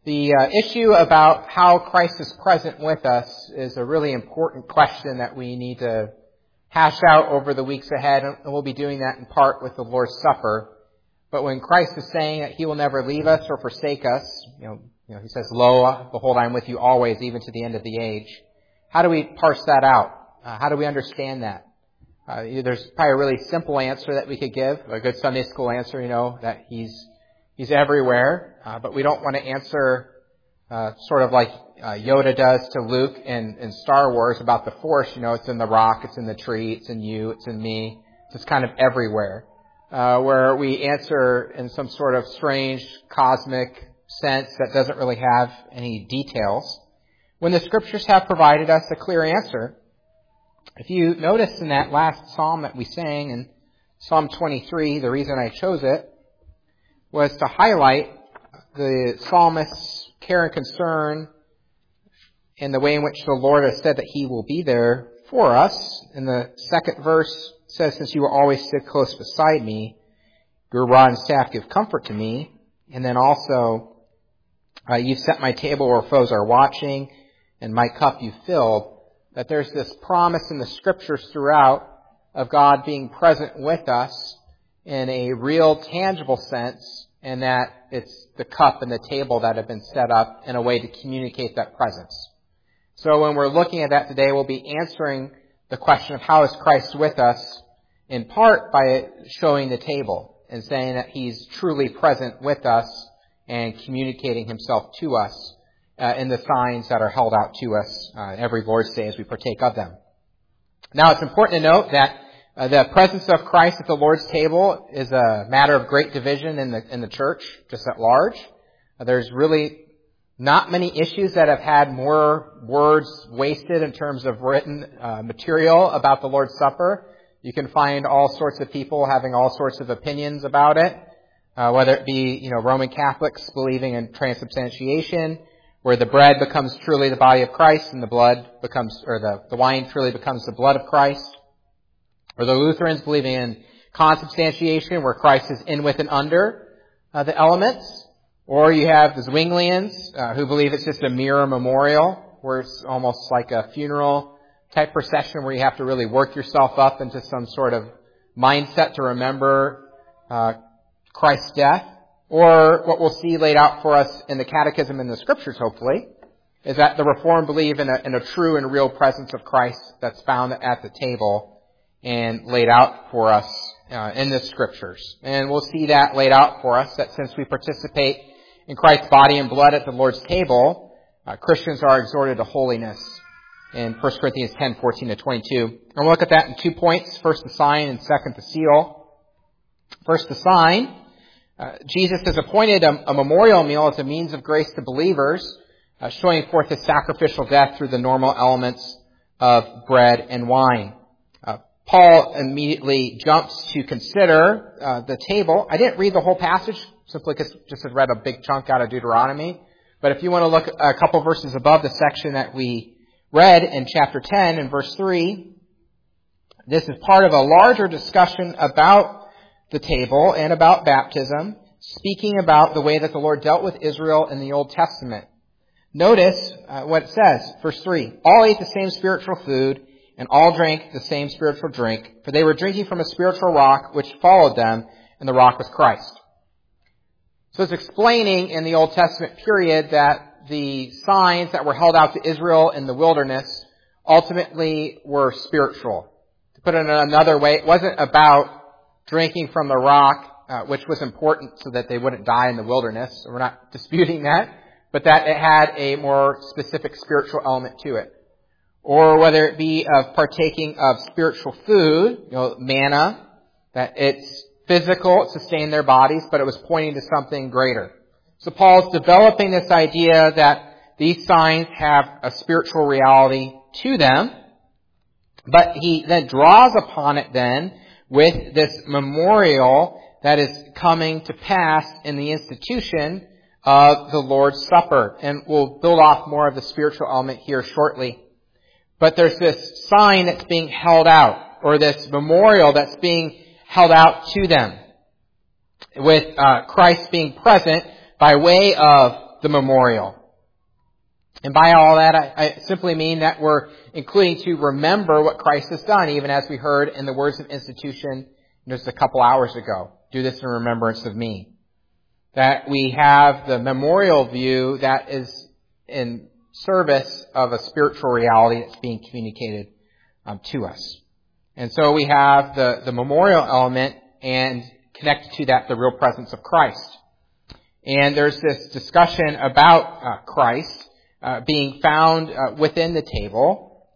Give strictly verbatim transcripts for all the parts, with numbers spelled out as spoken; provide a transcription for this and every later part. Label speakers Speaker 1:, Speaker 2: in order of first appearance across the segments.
Speaker 1: The uh, issue about how Christ is present with us is a really important question that we need to hash out over the weeks ahead, and we'll be doing that in part with the Lord's Supper. But when Christ is saying that He will never leave us or forsake us, you know, you know, He says, "Lo, behold, I am with you always, even to the end of the age." How do we parse that out? Uh, how do we understand that? Uh, there's probably a really simple answer that we could give, a good Sunday school answer, you know, that He's He's everywhere, uh, but we don't want to answer uh, sort of like uh, Yoda does to Luke in, in Star Wars about the Force. You know, it's in the rock, it's in the tree, it's in you, it's in me. It's just kind of everywhere. Uh, where we answer in some sort of strange cosmic sense that doesn't really have any details, when the Scriptures have provided us a clear answer. If you notice in that last psalm that we sang, in Psalm twenty-three, the reason I chose it was to highlight the psalmist's care and concern in the way in which the Lord has said that He will be there for us. In the second verse, it says, "Since you will always sit close beside me, your rod and staff give comfort to me." And then also, uh, "You've set my table where foes are watching, and my cup you filled." That there's this promise in the Scriptures throughout of God being present with us in a real, tangible sense, and that it's the cup and the table that have been set up in a way to communicate that presence. So when we're looking at that today, we'll be answering the question of how is Christ with us, in part by showing the table and saying that He's truly present with us and communicating Himself to us uh, in the signs that are held out to us uh, every Lord's Day as we partake of them. Now, it's important to note that Uh, the presence of Christ at the Lord's table is a matter of great division in the in the church, just at large. Uh, there's really not many issues that have had more words wasted in terms of written uh, material about the Lord's Supper. You can find all sorts of people having all sorts of opinions about it, uh, whether it be, you know, Roman Catholics believing in transubstantiation, where the bread becomes truly the body of Christ and the blood becomes, or the, the wine truly becomes the blood of Christ. Or the Lutherans believing in consubstantiation, where Christ is in with and under uh, the elements. Or you have the Zwinglians, uh, who believe it's just a mere memorial, where it's almost like a funeral type procession where you have to really work yourself up into some sort of mindset to remember uh, Christ's death. Or what we'll see laid out for us in the Catechism and the Scriptures, hopefully, is that the Reformed believe in a, in a true and real presence of Christ that's found at the table and laid out for us uh, in the Scriptures. And we'll see that laid out for us, that since we participate in Christ's body and blood at the Lord's table, uh, Christians are exhorted to holiness in First Corinthians ten, fourteen to twenty-two. And we'll look at that in two points. First, the sign, and second, the seal. First, the sign. Uh, Jesus has appointed a, a memorial meal as a means of grace to believers, uh, showing forth His sacrificial death through the normal elements of bread and wine. Paul immediately jumps to consider uh, the table. I didn't read the whole passage simply because just had read a big chunk out of Deuteronomy. But if you want to look a couple verses above the section that we read in chapter ten and verse three, this is part of a larger discussion about the table and about baptism, speaking about the way that the Lord dealt with Israel in the Old Testament. Notice uh, what it says, verse three, "All ate the same spiritual food, and all drank the same spiritual drink, for they were drinking from a spiritual rock which followed them, and the rock was Christ." So it's explaining in the Old Testament period that the signs that were held out to Israel in the wilderness ultimately were spiritual. To put it in another way, it wasn't about drinking from the rock, uh, which was important so that they wouldn't die in the wilderness. So we're not disputing that, but that it had a more specific spiritual element to it. Or whether it be of partaking of spiritual food, you know, manna, that it's physical, it sustained their bodies, but it was pointing to something greater. So Paul's developing this idea that these signs have a spiritual reality to them, but he then draws upon it then with this memorial that is coming to pass in the institution of the Lord's Supper. And we'll build off more of the spiritual element here shortly. But there's this sign that's being held out, or this memorial that's being held out to them, with uh, Christ being present by way of the memorial. And by all that, I, I simply mean that we're including to remember what Christ has done, even as we heard in the words of institution just a couple hours ago. Do this in remembrance of me. That we have the memorial view that is in service of a spiritual reality that's being communicated um, to us. And so we have the, the memorial element, and connected to that, the real presence of Christ. And there's this discussion about uh, Christ uh, being found uh, within the table,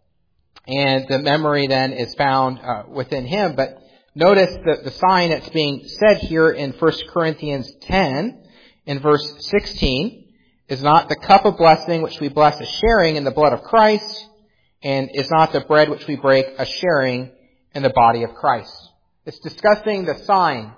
Speaker 1: and the memory then is found uh, within him. But notice that the sign that's being said here in First Corinthians ten, in verse sixteen, is not the cup of blessing which we bless as sharing in the blood of Christ, and is not the bread which we break as sharing in the body of Christ. It's discussing the sign.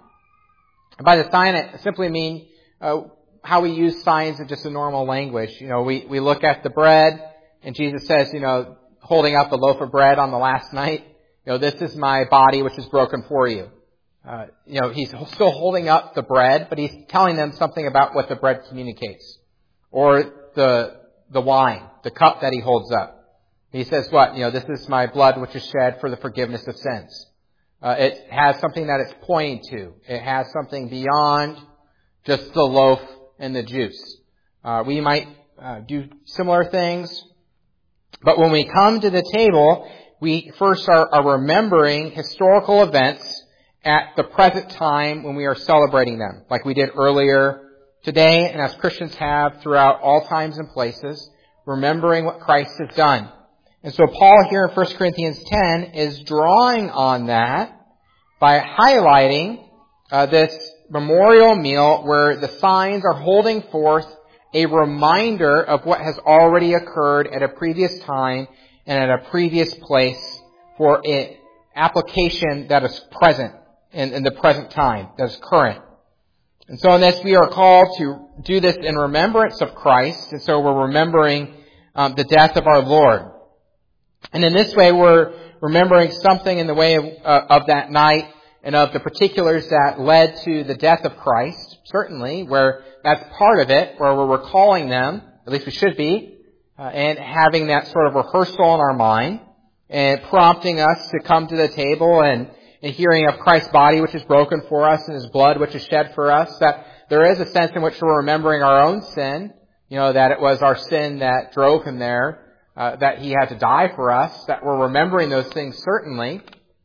Speaker 1: And by the sign, I simply mean uh, how we use signs in just a normal language. You know, we, we look at the bread, and Jesus says, you know, holding up the loaf of bread on the last night, you know, this is my body which is broken for you. Uh, you know, he's still holding up the bread, but he's telling them something about what the bread communicates. Or the the wine, the cup that he holds up. He says what? You know, this is my blood which is shed for the forgiveness of sins. Uh, it has something that it's pointing to. It has something beyond just the loaf and the juice. Uh, we might uh, do similar things, but when we come to the table, we first are, are remembering historical events at the present time when we are celebrating them, like we did earlier today, and as Christians have throughout all times and places, remembering what Christ has done. And so Paul here in First Corinthians ten is drawing on that by highlighting uh, this memorial meal where the signs are holding forth a reminder of what has already occurred at a previous time and at a previous place for an application that is present in, in the present time, that is current. And so in this we are called to do this in remembrance of Christ, and so we're remembering um, the death of our Lord. And in this way, we're remembering something in the way of, uh, of that night and of the particulars that led to the death of Christ, certainly, where that's part of it, where we're recalling them, at least we should be, uh, and having that sort of rehearsal in our mind, and prompting us to come to the table and, and hearing of Christ's body which is broken for us and his blood which is shed for us, that there is a sense in which we're remembering our own sin, you know, that it was our sin that drove him there, Uh, that he had to die for us, that we're remembering those things certainly.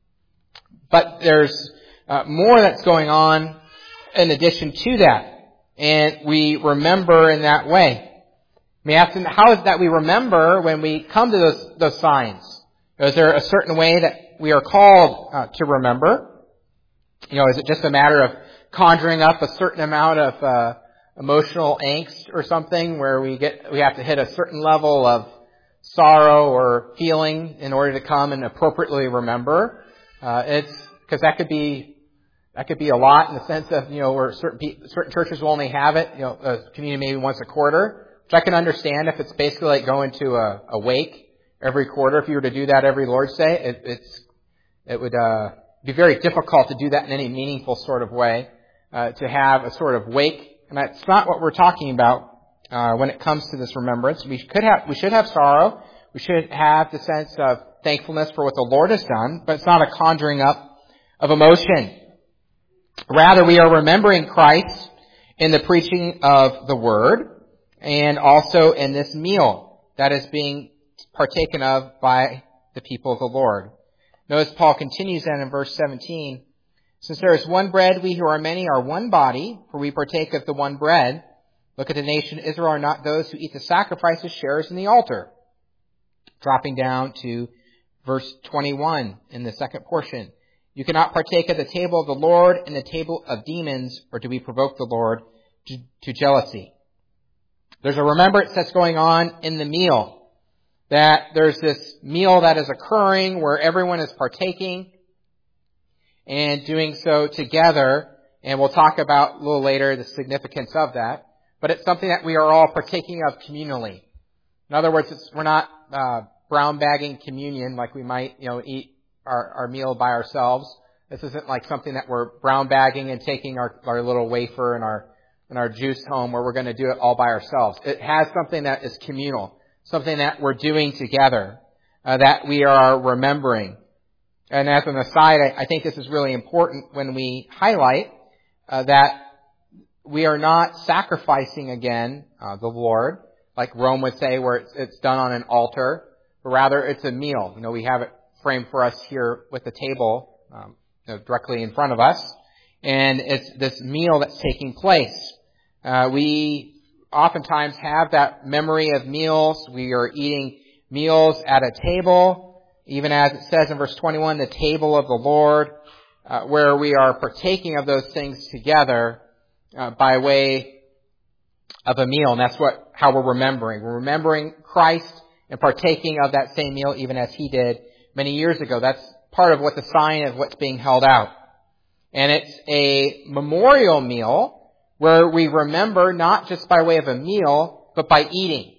Speaker 1: But there's uh, more that's going on in addition to that. And we remember in that way. I mean, after, how is that we remember when we come to those, those signs? Is there a certain way that we are called uh, to remember? You know, is it just a matter of conjuring up a certain amount of uh, emotional angst or something where we get we have to hit a certain level of sorrow or feeling in order to come and appropriately remember? Uh, it's because that could be that could be a lot in the sense of, you know, where certain pe- certain churches will only have it, you know, a communion maybe once a quarter, which I can understand if it's basically like going to a, a wake every quarter. If you were to do that every Lord's Day, it, it's it would uh, be very difficult to do that in any meaningful sort of way. Uh, to have a sort of wake, and that's not what we're talking about. Uh, when it comes to this remembrance, we could have, we should have sorrow. We should have the sense of thankfulness for what the Lord has done, but it's not a conjuring up of emotion. Rather, we are remembering Christ in the preaching of the Word, and also in this meal that is being partaken of by the people of the Lord. Notice Paul continues then in verse seventeen, since there is one bread, we who are many are one body, for we partake of the one bread. Look at the nation Israel, are not those who eat the sacrifices sharers in the altar. Dropping down to verse twenty-one in the second portion. You cannot partake of the table of the Lord and the table of demons, or do we provoke the Lord to, to jealousy? There's a remembrance that's going on in the meal. That there's this meal that is occurring where everyone is partaking and doing so together. And we'll talk about a little later the significance of that. But it's something that we are all partaking of communally. In other words, it's, we're not uh, brown bagging communion like we might, you know, eat our, our meal by ourselves. This isn't like something that we're brown bagging and taking our, our little wafer and our in our juice home where we're going to do it all by ourselves. It has something that is communal, something that we're doing together, uh, that we are remembering. And as an aside, I, I think this is really important when we highlight uh, that we are not sacrificing again uh, the Lord, like Rome would say, where it's, it's done on an altar, but rather it's a meal. You know, we have it framed for us here with the table um, you know, directly in front of us, and it's this meal that's taking place. Uh, we oftentimes have that memory of meals. We are eating meals at a table, even as it says in verse twenty-one, the table of the Lord, uh, where we are partaking of those things together uh, by way of a meal. And that's what how we're remembering. We're remembering Christ and partaking of that same meal even as he did many years ago. That's part of what the sign of what's being held out. And it's a memorial meal where we remember not just by way of a meal, but by eating.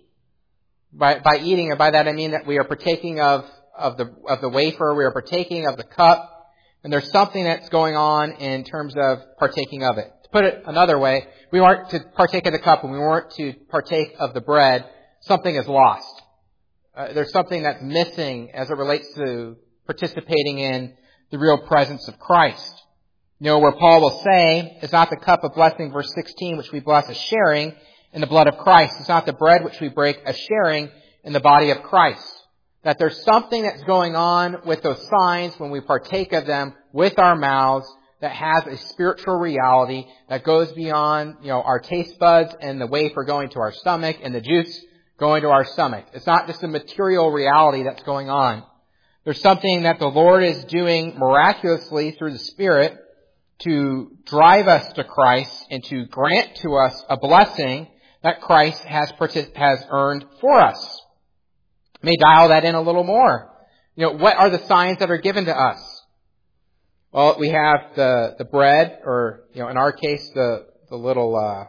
Speaker 1: By, by eating, and by that I mean that we are partaking of, of the, of the wafer, we are partaking of the cup, and there's something that's going on in terms of partaking of it. To put it another way, we weren't to partake of the cup and we weren't to partake of the bread, something is lost. Uh, there's something that's missing as it relates to participating in the real presence of Christ. You know, where Paul will say, it's not the cup of blessing, verse sixteen, which we bless as sharing in the blood of Christ. It's not the bread which we break as sharing in the body of Christ. That there's something that's going on with those signs when we partake of them with our mouths that has a spiritual reality that goes beyond, you know, our taste buds and the wafer going to our stomach and the juice going to our stomach. It's not just a material reality that's going on. There's something that the Lord is doing miraculously through the Spirit to drive us to Christ and to grant to us a blessing that Christ has has earned for us. Let me dial that in a little more. You know, what are the signs that are given to us? Well, we have the, the bread, or, you know, in our case, the, the little uh,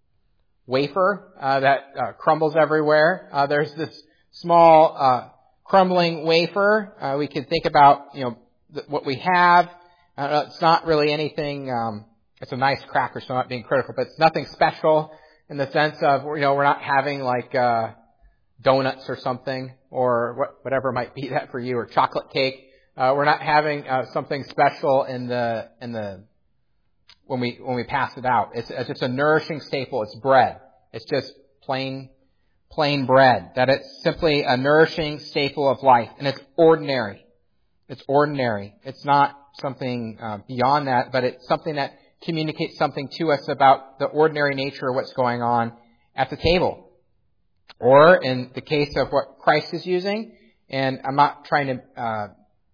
Speaker 1: wafer uh, that uh, crumbles everywhere. Uh, there's this small uh, crumbling wafer. Uh, we can think about, you know, th- what we have. Uh, it's not really anything, um, it's a nice cracker, so I'm not being critical, but it's nothing special in the sense of, you know, we're not having like, uh, donuts or something, or what, whatever might be that for you, or chocolate cake. Uh, we're not having, uh, something special in the, in the, when we, when we pass it out. It's, it's just a nourishing staple. It's bread. It's just plain, plain bread. That it's simply a nourishing staple of life, and it's ordinary. It's ordinary. It's not something uh, beyond that, but it's something that communicates something to us about the ordinary nature of what's going on at the table. Or in the case of what Christ is using, and I'm not trying to uh,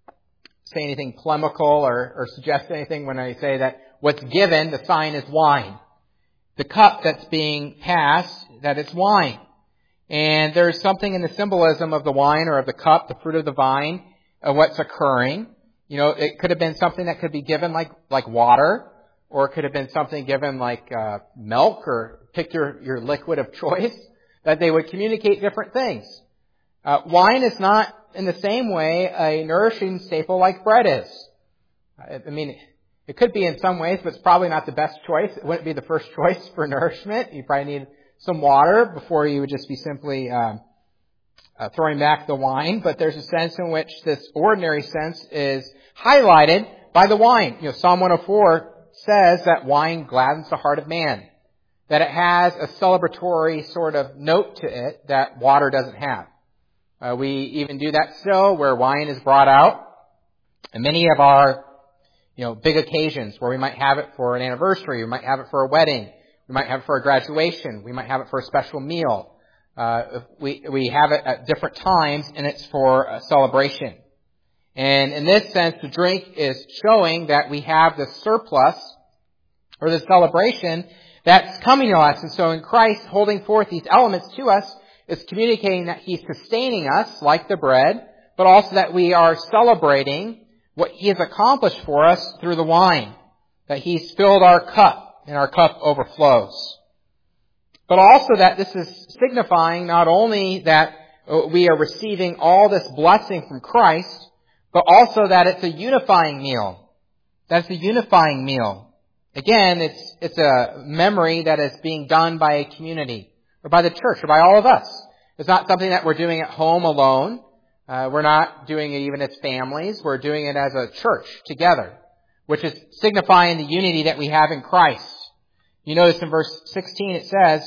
Speaker 1: say anything polemical or, or suggest anything when I say that what's given, the sign is wine. The cup that's being passed, that it's wine. And there's something in the symbolism of the wine or of the cup, the fruit of the vine, of what's occurring. You know, it could have been something that could be given like, like water, or it could have been something given like, uh, milk, or pick your, your liquid of choice, that they would communicate different things. Uh, wine is not in the same way a nourishing staple like bread is. I, I mean, it could be in some ways, but it's probably not the best choice. It wouldn't be the first choice for nourishment. You probably need some water before you would just be simply, um, Uh, throwing back the wine, but there's a sense in which this ordinary sense is highlighted by the wine. You know, Psalm one oh four says that wine gladdens the heart of man, that it has a celebratory sort of note to it that water doesn't have. Uh, we even do that still, where wine is brought out, and many of our, you know, big occasions where we might have it for an anniversary, we might have it for a wedding, we might have it for a graduation, we might have it for a special meal. Uh, we, we have it at different times, and it's for a celebration. And in this sense, the drink is showing that we have the surplus, or the celebration, that's coming to us. And so in Christ, holding forth these elements to us is communicating that He's sustaining us, like the bread, but also that we are celebrating what He has accomplished for us through the wine, that He's filled our cup, and our cup overflows. But also that this is signifying not only that we are receiving all this blessing from Christ, but also that it's a unifying meal. That's a unifying meal. again, it's, it's a memory that is being done by a community, or by the church, or by all of us. It's not something that we're doing at home alone. Uh, we're not doing it even as families. We're doing it as a church together, which is signifying the unity that we have in Christ. You notice in verse sixteen it says,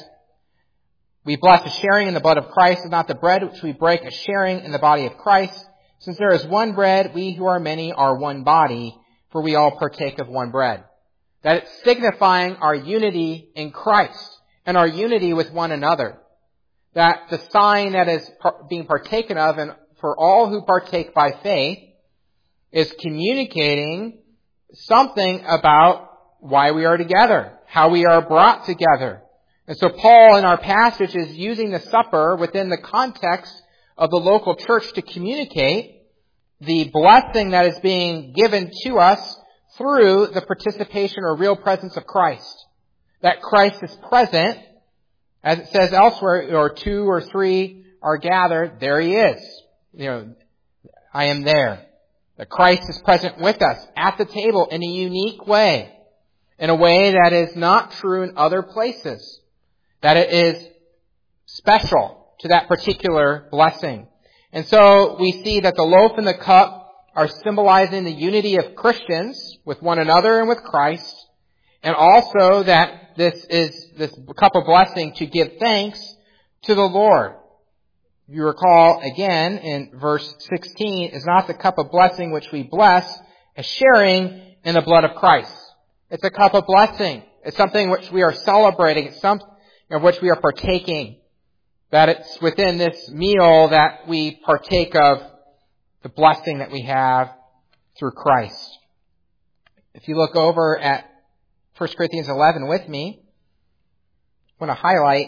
Speaker 1: we bless a sharing in the blood of Christ, and not the bread which we break, a sharing in the body of Christ. Since there is one bread, we who are many are one body, for we all partake of one bread. That it's signifying our unity in Christ and our unity with one another. That the sign that is being partaken of, and for all who partake by faith, is communicating something about why we are together, how we are brought together. And so Paul in our passage is using the supper within the context of the local church to communicate the blessing that is being given to us through the participation or real presence of Christ. That Christ is present, as it says elsewhere, or two or three are gathered, there he is. You know, I am there. That Christ is present with us at the table in a unique way, in a way that is not true in other places. That it is special to that particular blessing. And so we see that the loaf and the cup are symbolizing the unity of Christians with one another and with Christ, and also that this is this cup of blessing to give thanks to the Lord. You recall again in verse sixteen, is not the cup of blessing which we bless, a sharing in the blood of Christ. It's a cup of blessing. It's something which we are celebrating. It's something of which we are partaking. That it's within this meal that we partake of the blessing that we have through Christ. If you look over at First Corinthians eleven with me, I want to highlight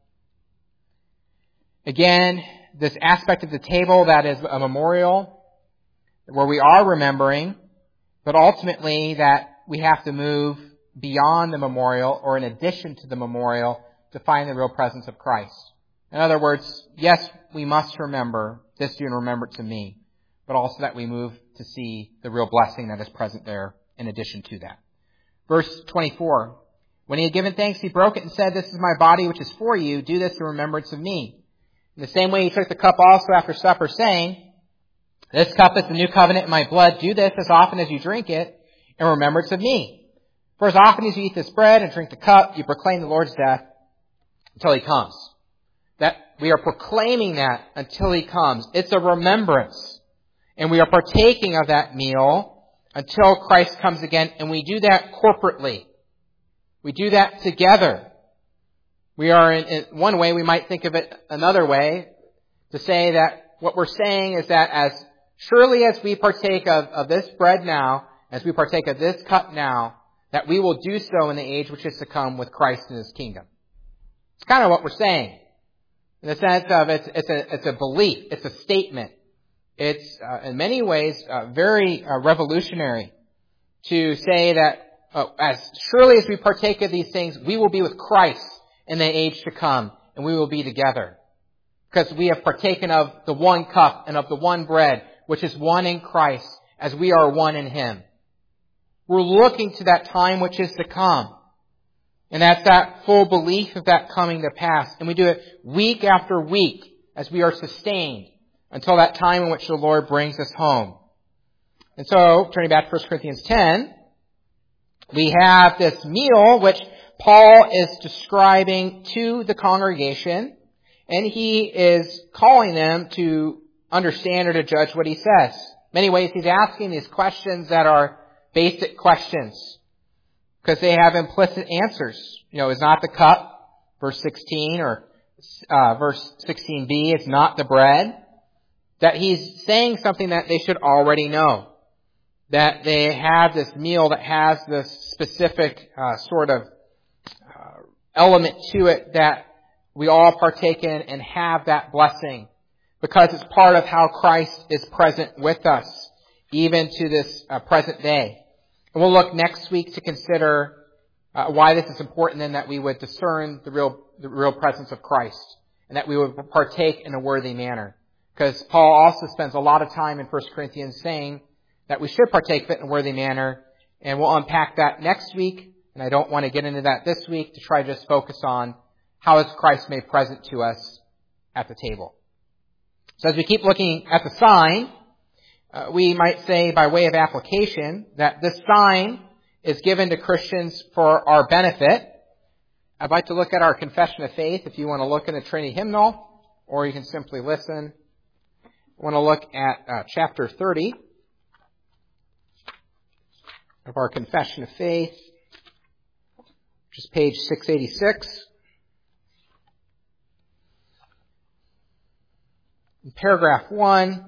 Speaker 1: again this aspect of the table that is a memorial where we are remembering, but ultimately that we have to move beyond the memorial or in addition to the memorial to find the real presence of Christ. In other words, yes, we must remember this do in remembrance of me, but also that we move to see the real blessing that is present there in addition to that. Verse twenty-four, when he had given thanks, he broke it and said, this is my body which is for you. Do this in remembrance of me. In the same way he took the cup also after supper, saying, this cup is the new covenant in my blood. Do this as often as you drink it in remembrance of me. For as often as you eat this bread and drink the cup, you proclaim the Lord's death until he comes. That we are proclaiming that until he comes. It's a remembrance. And we are partaking of that meal until Christ comes again. And we do that corporately. We do that together. We are in, in one way, we might think of it another way, to say that what we're saying is that as surely as we partake of, of this bread now, as we partake of this cup now, that we will do so in the age which is to come with Christ in his kingdom. It's kind of what we're saying. In the sense of it's, it's, a, it's a belief. It's a statement. It's, uh, in many ways, uh, very uh, revolutionary to say that uh, as surely as we partake of these things, we will be with Christ in the age to come, and we will be together. Because we have partaken of the one cup and of the one bread, which is one in Christ, as we are one in him. We're looking to that time which is to come. And that's that full belief of that coming to pass. And we do it week after week as we are sustained until that time in which the Lord brings us home. And so, turning back to First Corinthians ten, we have this meal which Paul is describing to the congregation, and he is calling them to understand or to judge what he says. In many ways, he's asking these questions that are basic questions, because they have implicit answers. You know, is not the cup, verse sixteen, or uh, verse sixteen b, it's not the bread. That he's saying something that they should already know. That they have this meal that has this specific uh, sort of uh, element to it that we all partake in and have that blessing. Because it's part of how Christ is present with us, even to this uh, present day. And we'll look next week to consider uh, why this is important, and that we would discern the real the real presence of Christ, and that we would partake in a worthy manner. Because Paul also spends a lot of time in First Corinthians saying that we should partake of it in a worthy manner, and we'll unpack that next week And I don't want to get into that this week to try to just focus on how is Christ made present to us at the table. So as we keep looking at the sign, uh, we might say by way of application that this sign is given to Christians for our benefit. I'd like to look at our confession of faith if you want to look in the Trinity hymnal, or you can simply listen. I want to look at uh, chapter thirty of our confession of faith, which is page six eighty-six. In paragraph one,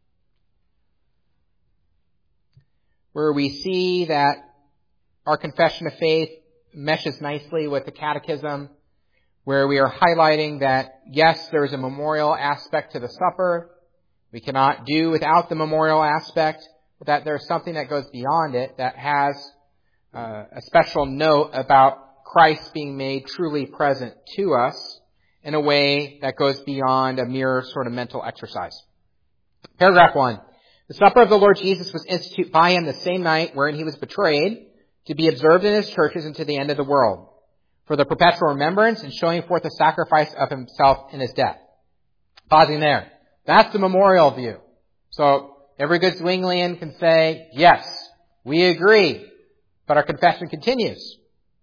Speaker 1: where we see that our confession of faith meshes nicely with the catechism, where we are highlighting that, yes, there is a memorial aspect to the supper. We cannot do without the memorial aspect, but that there's something that goes beyond it that has uh, a special note about Christ being made truly present to us in a way that goes beyond a mere sort of mental exercise. Paragraph one. The supper of the Lord Jesus was instituted by him the same night wherein he was betrayed, to be observed in his churches unto the end of the world, for the perpetual remembrance and showing forth the sacrifice of himself in his death. Pausing there. That's the memorial view. So every good Zwinglian can say, yes, we agree. But our confession continues.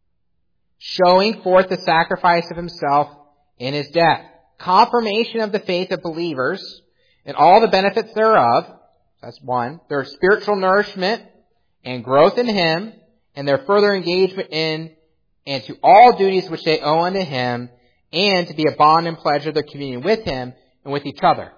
Speaker 1: Showing forth the sacrifice of himself in his death. Confirmation of the faith of believers and all the benefits thereof. That's one. Their spiritual nourishment and growth in him, and their further engagement in and to all duties which they owe unto him, and to be a bond and pledge of their communion with him and with each other.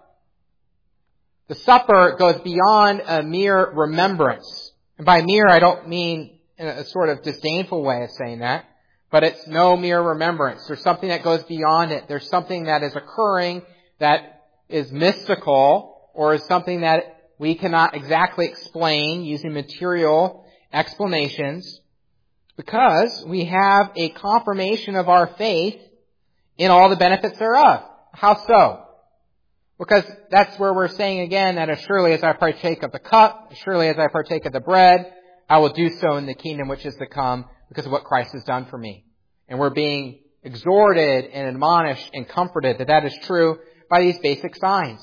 Speaker 1: The supper goes beyond a mere remembrance. And by mere, I don't mean in a sort of disdainful way of saying that, but it's no mere remembrance. There's something that goes beyond it. There's something that is occurring that is mystical, or is something that we cannot exactly explain using material explanations, because we have a confirmation of our faith in all the benefits thereof. How so? Because that's where we're saying again that as surely as I partake of the cup, as surely as I partake of the bread, I will do so in the kingdom which is to come because of what Christ has done for me. And we're being exhorted and admonished and comforted that that is true by these basic signs,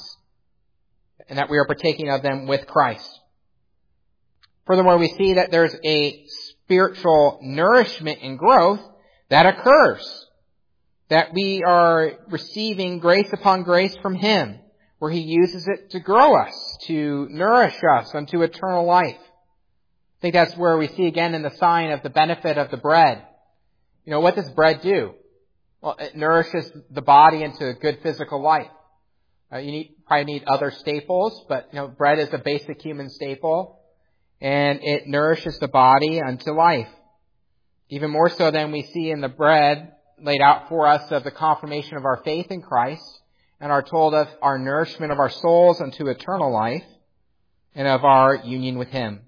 Speaker 1: and that we are partaking of them with Christ. Furthermore, we see that there's a spiritual nourishment and growth that occurs, that we are receiving grace upon grace from him, where he uses it to grow us, to nourish us unto eternal life. I think that's where we see again in the sign of the benefit of the bread. You know, what does bread do? Well, it nourishes the body into a good physical life. Uh, you need, probably need other staples, but you know, bread is a basic human staple, and it nourishes the body unto life. Even more so than we see in the bread laid out for us of the confirmation of our faith in Christ, and are told of our nourishment of our souls unto eternal life, and of our union with him.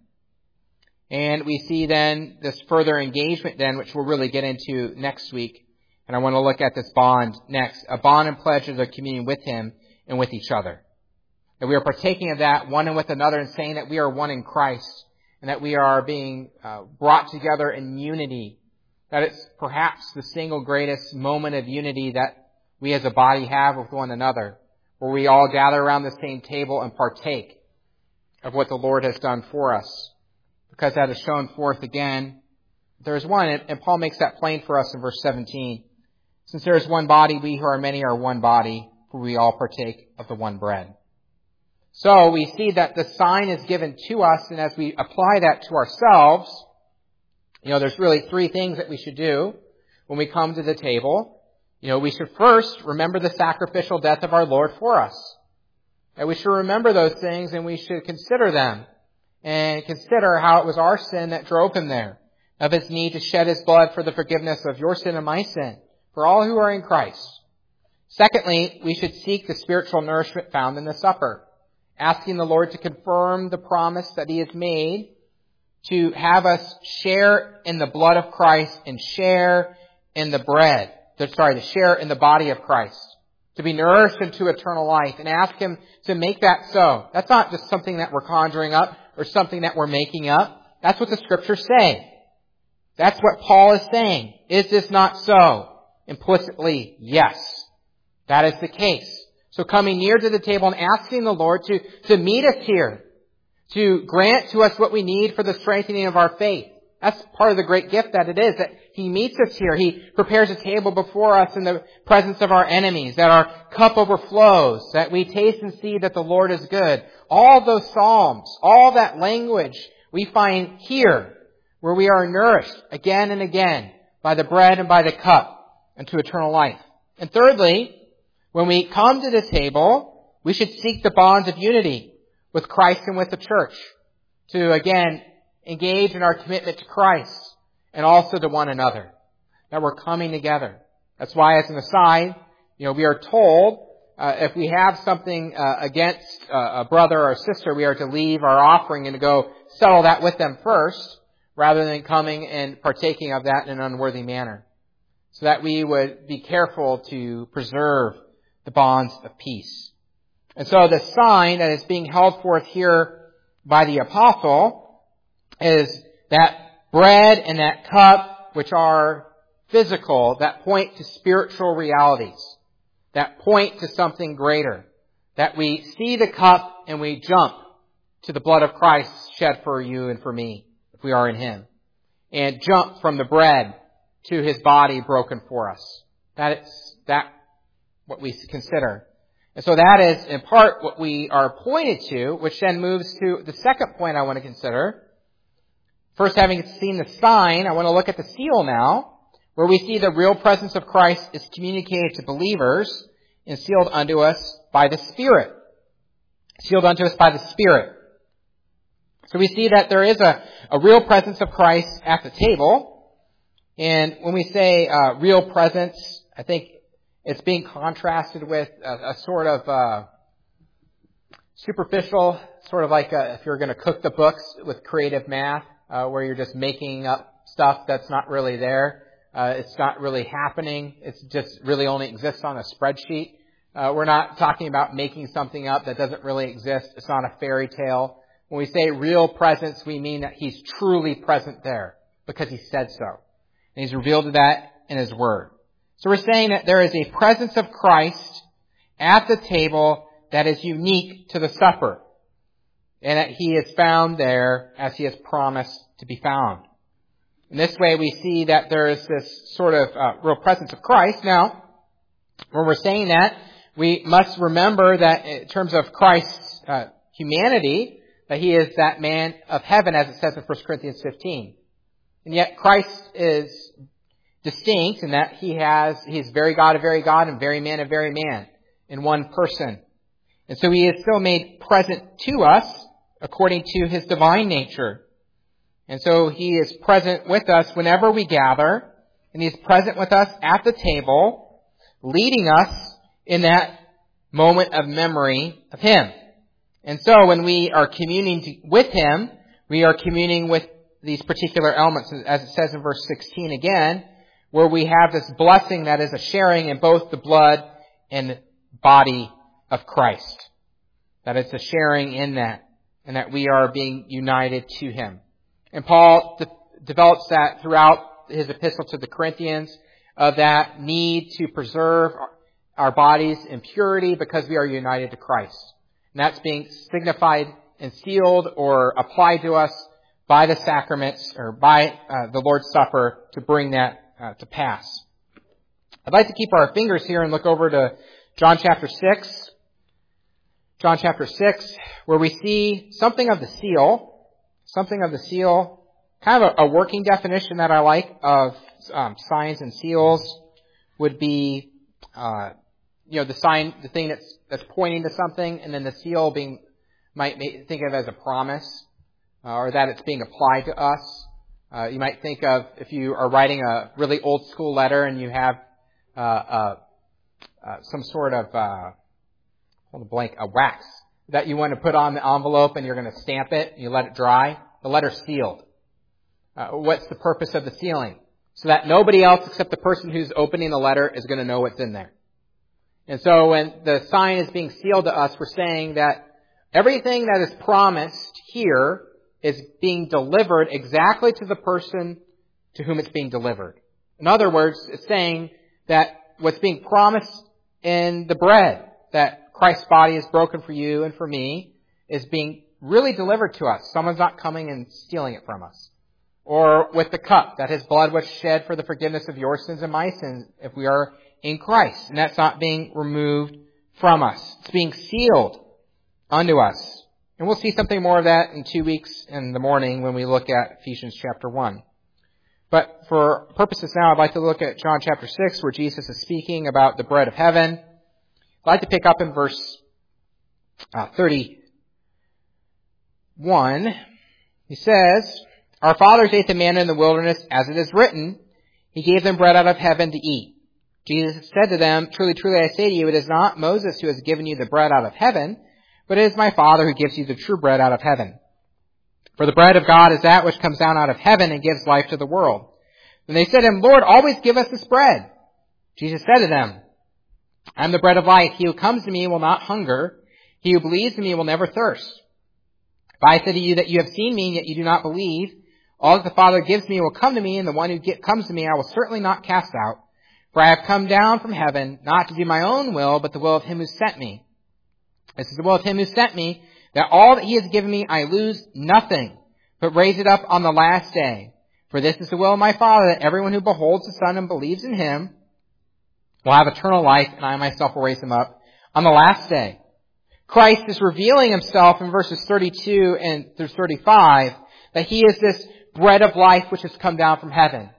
Speaker 1: And we see then this further engagement then, which we'll really get into next week. And I want to look at this bond next. A bond and pledge of the communion with him and with each other. That we are partaking of that one and with another, and saying that we are one in Christ, and that we are being uh, brought together in unity. That it's perhaps the single greatest moment of unity that we as a body have with one another, where we all gather around the same table and partake of what the Lord has done for us. Because that is shown forth again. There is one, and Paul makes that plain for us in verse seventeen. Since there is one body, we who are many are one body, for we all partake of the one bread. So we see that the sign is given to us, and as we apply that to ourselves, you know, there's really three things that we should do when we come to the table. You know, we should first remember the sacrificial death of our Lord for us. And we should remember those things, and we should consider them. And consider how it was our sin that drove him there, of his need to shed his blood for the forgiveness of your sin and my sin, for all who are in Christ. Secondly, we should seek the spiritual nourishment found in the supper, asking the Lord to confirm the promise that he has made to have us share in the blood of Christ and share in the bread, sorry, to share in the body of Christ, to be nourished into eternal life, and ask him to make that so. That's not just something that we're conjuring up or something that we're making up. That's what the scriptures say. That's what Paul is saying. Is this not so? Implicitly, yes. That is the case. So coming near to the table and asking the Lord to, to meet us here, to grant to us what we need for the strengthening of our faith. That's part of the great gift that it is, that He meets us here. He prepares a table before us in the presence of our enemies, that our cup overflows, that we taste and see that the Lord is good. All those Psalms, all that language we find here, where we are nourished again and again by the bread and by the cup unto eternal life. And thirdly, when we come to the table, we should seek the bonds of unity with Christ and with the church to, again, engage in our commitment to Christ and also to one another, that we're coming together. That's why, as an aside, you know, we are told uh, if we have something uh, against uh, a brother or a sister, we are to leave our offering and to go settle that with them first, rather than coming and partaking of that in an unworthy manner, so that we would be careful to preserve the bonds of peace. And so the sign that is being held forth here by the apostle is that bread and that cup, which are physical, that point to spiritual realities, that point to something greater, that we see the cup and we jump to the blood of Christ shed for you and for me, if we are in Him, and jump from the bread to His body broken for us. That is that what we consider. And so that is in part what we are pointed to, which then moves to the second point I want to consider. First, having seen the sign, I want to look at the seal now, where we see the real presence of Christ is communicated to believers and sealed unto us by the Spirit. Sealed unto us by the Spirit. So we see that there is a, a real presence of Christ at the table. And when we say uh, real presence, I think it's being contrasted with a, a sort of uh, superficial, sort of like a, if you're going to cook the books with creative math, uh, where you're just making up stuff that's not really there. Uh, it's not really happening. It's just really only exists on a spreadsheet. Uh, we're not talking about making something up that doesn't really exist. It's not a fairy tale. When we say real presence, we mean that He's truly present there because He said so. And He's revealed that in His Word. So we're saying that there is a presence of Christ at the table that is unique to the supper, and that He is found there as He has promised to be found. In this way, we see that there is this sort of uh, real presence of Christ. Now, when we're saying that, we must remember that in terms of Christ's uh, humanity, that He is that man of heaven, as it says in First Corinthians fifteen. And yet Christ is distinct in that He has, He's very God of very God and very man of very man in one person. And so He is still made present to us according to His divine nature. And so He is present with us whenever we gather, and He is present with us at the table, leading us in that moment of memory of Him. And so when we are communing with Him, we are communing with these particular elements, as it says in verse sixteen again, where we have this blessing that is a sharing in both the blood and body of Christ. That it's a sharing in that, and that we are being united to Him. And Paul de- develops that throughout his epistle to the Corinthians, of that need to preserve our, our bodies in purity because we are united to Christ. And that's being signified and sealed or applied to us by the sacraments or by uh, the Lord's Supper to bring that uh, to pass. I'd like to keep our fingers here and look over to John chapter six. John chapter six, where we see something of the seal. Something of the seal, kind of a, a working definition that I like of um, signs and seals would be, uh, you know, the sign, the thing that's that's pointing to something, and then the seal being might make, think of as a promise, uh, or that it's being applied to us. Uh, you might think of if you are writing a really old school letter and you have uh, uh, uh, some sort of uh, hold a blank, a wax that you want to put on the envelope and you're going to stamp it and you let it dry. The letter's sealed. Uh, what's the purpose of the sealing? So that nobody else except the person who's opening the letter is going to know what's in there. And so when the sign is being sealed to us, we're saying that everything that is promised here is being delivered exactly to the person to whom it's being delivered. In other words, it's saying that what's being promised in the bread, that Christ's body is broken for you and for me, is being really delivered to us. Someone's not coming and stealing it from us. Or with the cup, that his blood was shed for the forgiveness of your sins and my sins if we are in Christ. And that's not being removed from us. It's being sealed unto us. And we'll see something more of that in two weeks in the morning when we look at Ephesians chapter one. But for purposes now, I'd like to look at John chapter six, where Jesus is speaking about the bread of heaven. I'd like to pick up in verse uh, thirty-one. He says, "Our fathers ate the manna in the wilderness, as it is written, He gave them bread out of heaven to eat. Jesus said to them, Truly, truly, I say to you, it is not Moses who has given you the bread out of heaven, but it is my Father who gives you the true bread out of heaven. For the bread of God is that which comes down out of heaven and gives life to the world. Then they said to him, Lord, always give us this bread. Jesus said to them, I am the bread of life. He who comes to me will not hunger. He who believes in me will never thirst. If I say to you that you have seen me, yet you do not believe, all that the Father gives me will come to me, and the one who get, comes to me I will certainly not cast out. For I have come down from heaven, not to do my own will, but the will of him who sent me. This is the will of him who sent me, that all that he has given me I lose nothing, but raise it up on the last day. For this is the will of my Father, that everyone who beholds the Son and believes in him will have eternal life, and I myself will raise him up on the last day." Christ is revealing himself in verses thirty-two and through thirty-five, that he is this bread of life which has come down from heaven.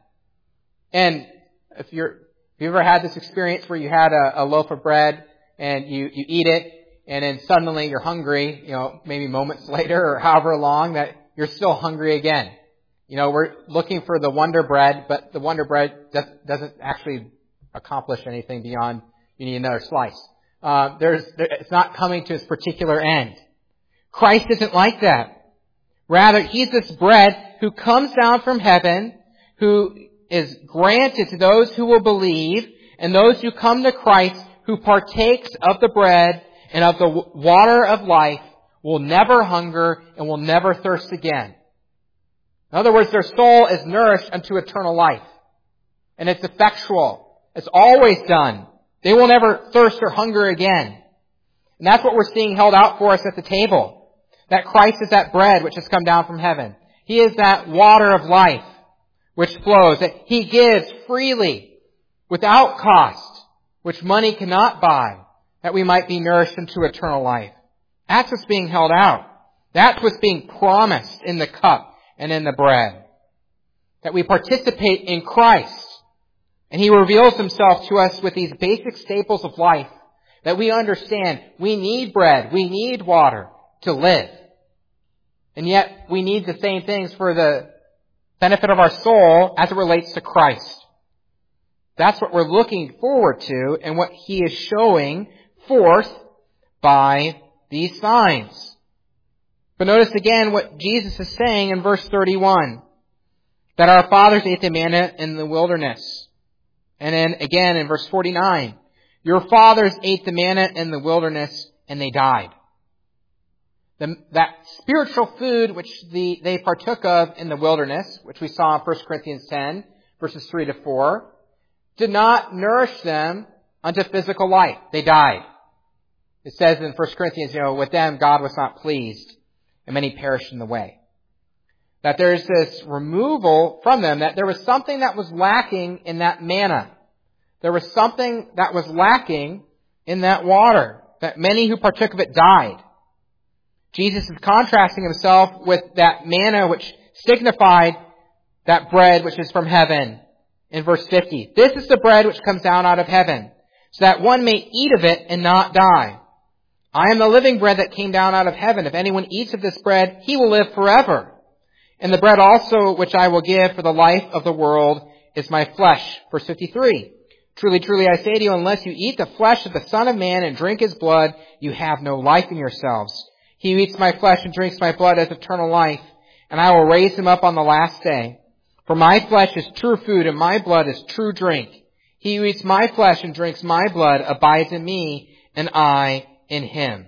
Speaker 1: And if you're, if you ever had this experience where you had a, a loaf of bread and you, you eat it, and then suddenly you're hungry, you know, maybe moments later or however long, that you're still hungry again. You know, we're looking for the Wonder Bread, but the Wonder Bread does, doesn't actually accomplish anything beyond you need another slice. Uh, there's, there, it's not coming to its particular end. Christ isn't like that. Rather, he's this bread who comes down from heaven, who is granted to those who will believe, and those who come to Christ, who partakes of the bread and of the water of life, will never hunger and will never thirst again. In other words, their soul is nourished unto eternal life. And it's effectual. It's always done. They will never thirst or hunger again. And that's what we're seeing held out for us at the table. That Christ is that bread which has come down from heaven. He is that water of life which flows, that he gives freely, without cost, which money cannot buy, that we might be nourished into eternal life. That's what's being held out. That's what's being promised in the cup and in the bread. That we participate in Christ. And he reveals himself to us with these basic staples of life. That we understand we need bread, we need water to live. And yet we need the same things for the benefit of our soul as it relates to Christ. That's what we're looking forward to and what he is showing forth by these signs. But notice again what Jesus is saying in verse thirty-one. That our fathers ate the manna in the wilderness. And then again in verse forty-nine. Your fathers ate the manna in the wilderness and they died. The, that spiritual food which the, they partook of in the wilderness, which we saw in First Corinthians ten, verses three to four, did not nourish them unto physical life. They died. It says in First Corinthians, you know, with them God was not pleased, and many perished in the way. That there's this removal from them, that there was something that was lacking in that manna. There was something that was lacking in that water, that many who partook of it died. Jesus is contrasting himself with that manna which signified that bread which is from heaven in verse fifty. This is the bread which comes down out of heaven, so that one may eat of it and not die. I am the living bread that came down out of heaven. If anyone eats of this bread, he will live forever. And the bread also which I will give for the life of the world is my flesh. Verse fifty-three. Truly, truly, I say to you, unless you eat the flesh of the Son of Man and drink his blood, you have no life in yourselves. He who eats my flesh and drinks my blood has eternal life, and I will raise him up on the last day. For my flesh is true food, and my blood is true drink. He who eats my flesh and drinks my blood abides in me, and I in him.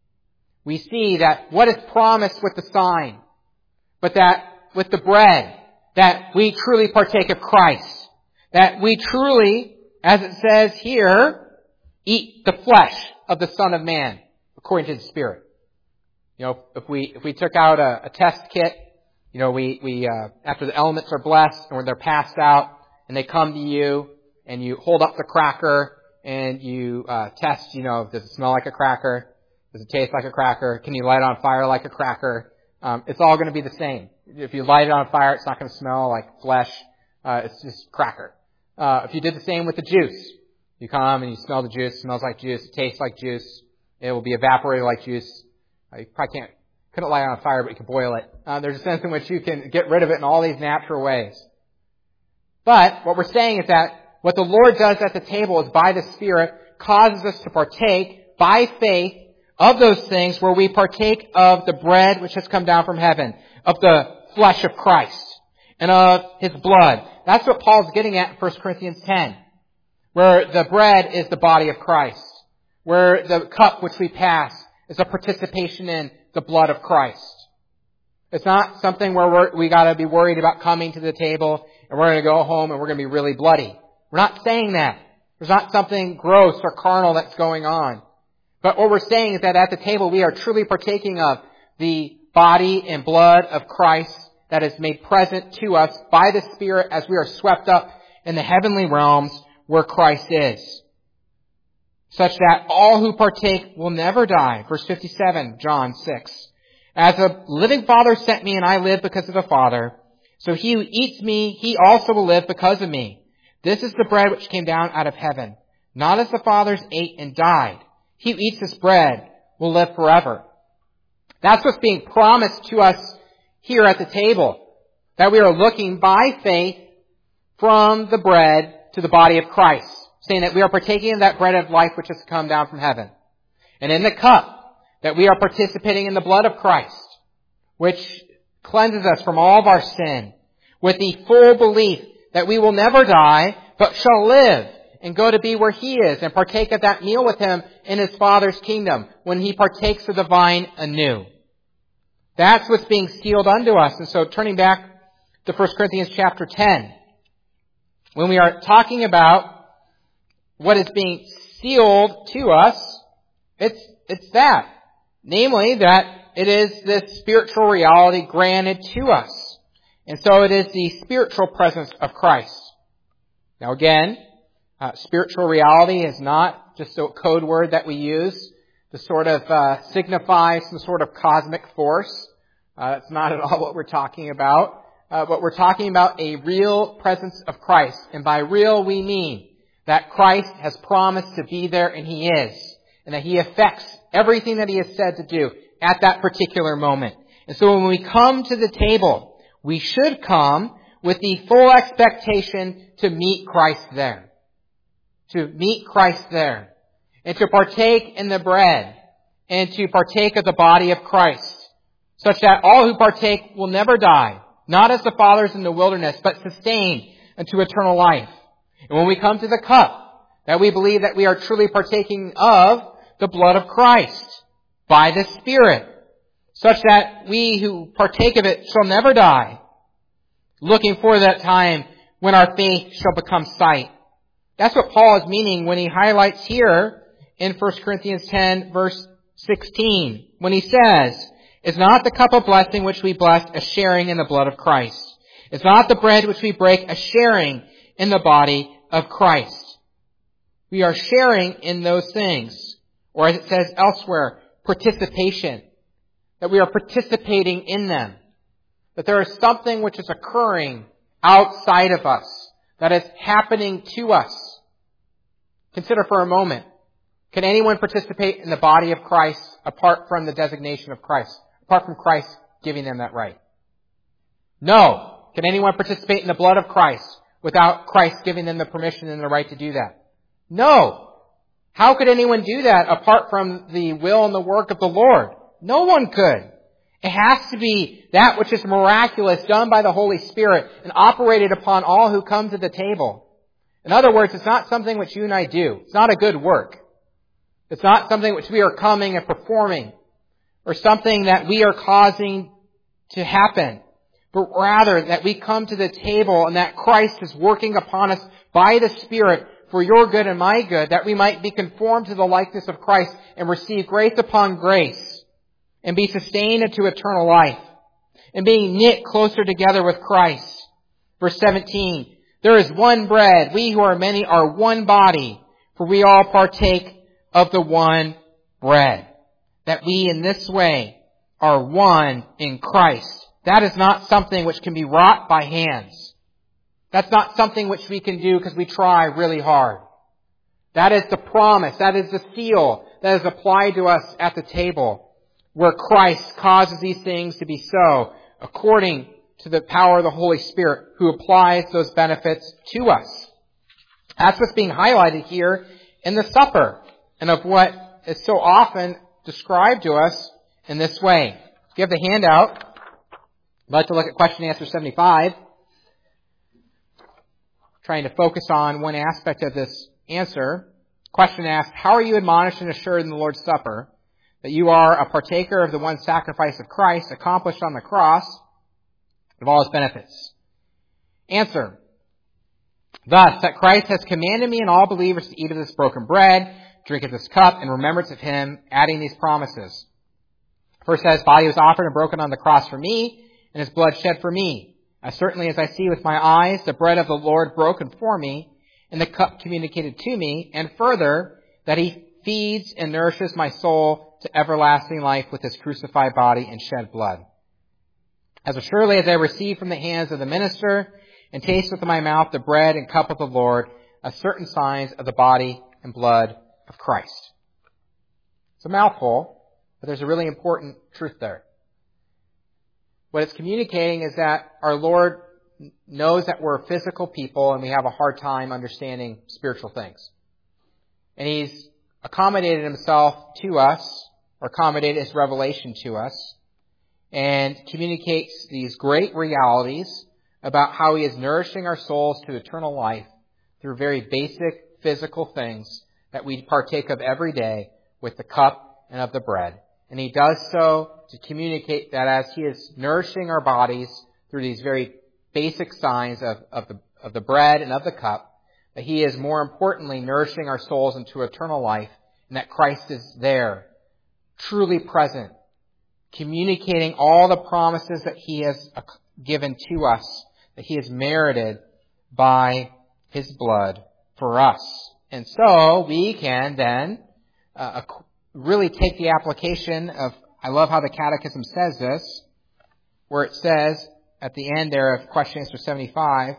Speaker 1: We see that what is promised with the sign, but that with the bread, that we truly partake of Christ. That we truly, as it says here, eat the flesh of the Son of Man, according to the Spirit. You know, if we if we took out a, a test kit, you know, we, we uh, after the elements are blessed and when they're passed out, and they come to you, and you hold up the cracker, and you uh, test, you know, does it smell like a cracker? Does it taste like a cracker? Can you light it on fire like a cracker? Um, it's all going to be the same. If you light it on fire, it's not going to smell like flesh. Uh, it's just cracker. Uh, if you did the same with the juice, you come and you smell the juice, it smells like juice, it tastes like juice, it will be evaporated like juice. Uh, you probably can't, couldn't light it on fire, but you can boil it. Uh, there's a sense in which you can get rid of it in all these natural ways. But what we're saying is that what the Lord does at the table is by the Spirit causes us to partake by faith of those things where we partake of the bread which has come down from heaven, of the flesh of Christ, and of His blood. That's what Paul's getting at in First Corinthians ten, where the bread is the body of Christ, where the cup which we pass is a participation in the blood of Christ. It's not something where we're, we got to be worried about coming to the table and we're going to go home and we're going to be really bloody. We're not saying that. There's not something gross or carnal that's going on. But what we're saying is that at the table we are truly partaking of the body and blood of Christ that is made present to us by the Spirit as we are swept up in the heavenly realms where Christ is. Such that all who partake will never die. Verse fifty-seven, John six. As a living Father sent me and I live because of the Father, so he who eats me, he also will live because of me. This is the bread which came down out of heaven, not as the fathers ate and died. He who eats this bread will live forever. That's what's being promised to us here at the table. That we are looking by faith from the bread to the body of Christ. Saying that we are partaking of that bread of life which has come down from heaven. And in the cup, that we are participating in the blood of Christ, which cleanses us from all of our sin, with the full belief that we will never die, but shall live and go to be where He is and partake of that meal with Him in His Father's kingdom when He partakes of the vine anew. That's what's being sealed unto us. And so turning back to First Corinthians chapter ten, when we are talking about what is being sealed to us, it's, it's that. Namely, that it is this spiritual reality granted to us. And so it is the spiritual presence of Christ. Now again, uh, spiritual reality is not just a code word that we use to sort of uh, signify some sort of cosmic force. Uh, that's not at all what we're talking about. Uh, but we're talking about a real presence of Christ. And by real, we mean that Christ has promised to be there, and He is. And that He affects everything that He has said to do at that particular moment. And so when we come to the table, we should come with the full expectation to meet Christ there. To meet Christ there. And to partake in the bread. And to partake of the body of Christ. Such that all who partake will never die. Not as the fathers in the wilderness, but sustained unto eternal life. And when we come to the cup, that we believe that we are truly partaking of the blood of Christ by the Spirit, such that we who partake of it shall never die, looking for that time when our faith shall become sight. That's what Paul is meaning when he highlights here in First Corinthians ten, verse sixteen, when he says, "Is not the cup of blessing which we bless a sharing in the blood of Christ? Is not the bread which we break a sharing in the body of Christ?" We are sharing in those things. Or as it says elsewhere, participation. That we are participating in them. That there is something which is occurring outside of us. That is happening to us. Consider for a moment. Can anyone participate in the body of Christ apart from the designation of Christ? Apart from Christ giving them that right? No. Can anyone participate in the blood of Christ without Christ giving them the permission and the right to do that? No. How could anyone do that apart from the will and the work of the Lord? No one could. It has to be that which is miraculous, done by the Holy Spirit and operated upon all who come to the table. In other words, it's not something which you and I do. It's not a good work. It's not something which we are coming and performing or something that we are causing to happen. but rather that we come to the table and that Christ is working upon us by the Spirit for your good and my good, that we might be conformed to the likeness of Christ and receive grace upon grace and be sustained into eternal life and being knit closer together with Christ. Verse seventeen, there is one bread. We who are many are one body, for we all partake of the one bread. That we in this way are one in Christ. That is not something which can be wrought by hands. That's not something which we can do because we try really hard. That is the promise. That is the seal that is applied to us at the table, where Christ causes these things to be so, according to the power of the Holy Spirit, who applies those benefits to us. That's what's being highlighted here in the supper, and of what is so often described to us in this way. If you have the handout, I'd like to look at question and answer seventy-five, trying to focus on one aspect of this answer. Question asks, how are you admonished and assured in the Lord's Supper that you are a partaker of the one sacrifice of Christ accomplished on the cross of all his benefits? Answer, thus, that Christ has commanded me and all believers to eat of this broken bread, drink of this cup, in remembrance of him, adding these promises. First says, his body was offered and broken on the cross for me, and his blood shed for me. As certainly as I see with my eyes the bread of the Lord broken for me, and the cup communicated to me, and further, that he feeds and nourishes my soul to everlasting life with his crucified body and shed blood. As assuredly as I receive from the hands of the minister, and taste with my mouth the bread and cup of the Lord, as certain signs of the body and blood of Christ. It's a mouthful, but there's a really important truth there. What it's communicating is that our Lord knows that we're physical people and we have a hard time understanding spiritual things. And he's accommodated himself to us, or accommodated his revelation to us, and communicates these great realities about how he is nourishing our souls to eternal life through very basic physical things that we partake of every day with the cup and of the bread. And he does so to communicate that as he is nourishing our bodies through these very basic signs of, of, the, of the bread and of the cup, that he is more importantly nourishing our souls into eternal life, and that Christ is there, truly present, communicating all the promises that he has given to us, that he has merited by his blood for us. And so we can then uh, really take the application of, I love how the Catechism says this, where it says at the end there of question answer seventy-five,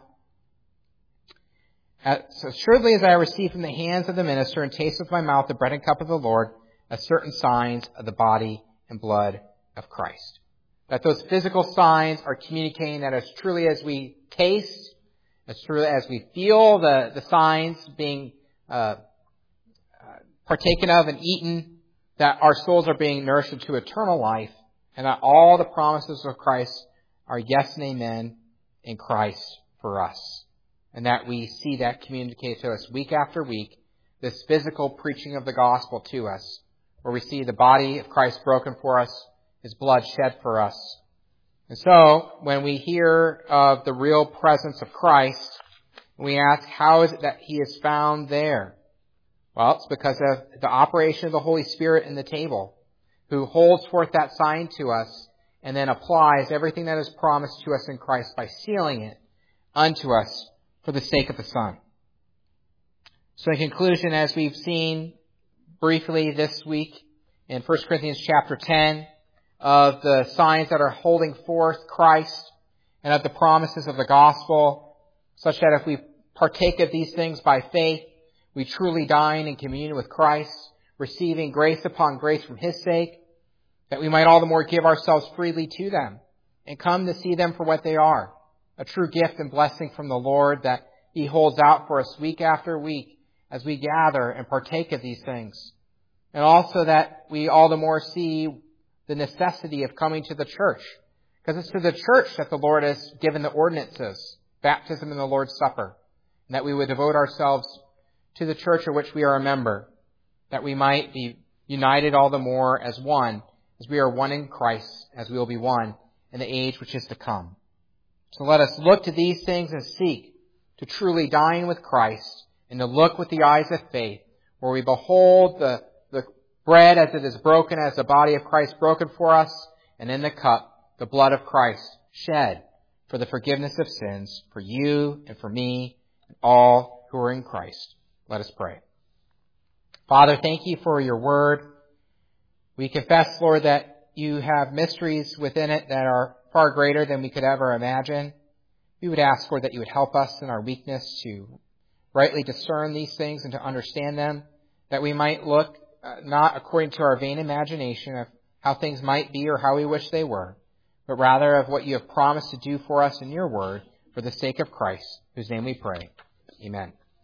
Speaker 1: so assuredly as I receive from the hands of the minister and taste with my mouth the bread and cup of the Lord, as certain signs of the body and blood of Christ. That those physical signs are communicating that as truly as we taste, as truly as we feel the, the signs being uh, uh, partaken of and eaten, that our souls are being nourished into eternal life, and that all the promises of Christ are yes and amen in Christ for us. And that we see that communicated to us week after week, this physical preaching of the gospel to us, where we see the body of Christ broken for us, his blood shed for us. And so, when we hear of the real presence of Christ, we ask, how is it that he is found there? Well, it's because of the operation of the Holy Spirit in the table, who holds forth that sign to us and then applies everything that is promised to us in Christ by sealing it unto us for the sake of the Son. So in conclusion, as we've seen briefly this week in First Corinthians chapter ten, of the signs that are holding forth Christ and of the promises of the gospel, such that if we partake of these things by faith, we truly dine in communion with Christ, receiving grace upon grace from his sake, that we might all the more give ourselves freely to them and come to see them for what they are, a true gift and blessing from the Lord that he holds out for us week after week as we gather and partake of these things. And also that we all the more see the necessity of coming to the church, because it's to the church that the Lord has given the ordinances, baptism and the Lord's Supper, and that we would devote ourselves to the church of which we are a member, that we might be united all the more as one, as we are one in Christ, as we will be one in the age which is to come. So let us look to these things and seek to truly dine with Christ and to look with the eyes of faith, where we behold the, the bread as it is broken, as the body of Christ broken for us, and in the cup, the blood of Christ shed for the forgiveness of sins for you and for me and all who are in Christ. Let us pray. Father, thank you for your word. We confess, Lord, that you have mysteries within it that are far greater than we could ever imagine. We would ask, Lord, that you would help us in our weakness to rightly discern these things and to understand them, that we might look uh, not according to our vain imagination of how things might be or how we wish they were, but rather of what you have promised to do for us in your word for the sake of Christ, whose name we pray. Amen.